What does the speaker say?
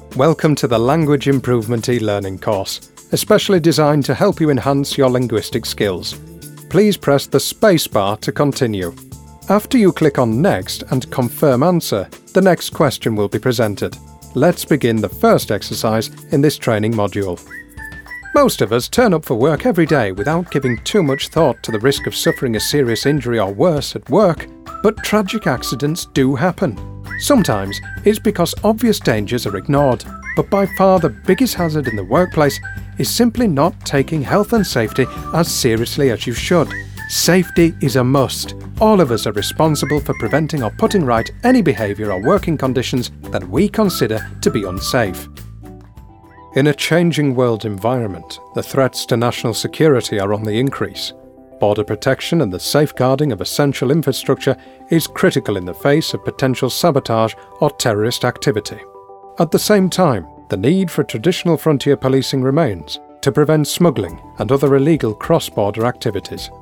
Welcome to the Language Improvement e-learning course, especially designed to help you enhance your linguistic skills. Please press the spacebar to continue. After you click on Next and Confirm Answer, the next question will be presented. Let's begin the first exercise in this training module. Most of us turn up for work every day without giving too much thought to the risk of suffering a serious injury or worse at work, but tragic accidents do happen. Sometimes it's because obvious dangers are ignored, but by far the biggest hazard in the workplace is simply not taking health and safety as seriously as you should. Safety is a must. All of us are responsible for preventing or putting right any behaviour or working conditions that we consider to be unsafe. In a changing world environment, the threats to national security are on the increase. Border protection and the safeguarding of essential infrastructure is critical in the face of potential sabotage or terrorist activity. At the same time, the need for traditional frontier policing remains to prevent smuggling and other illegal cross-border activities.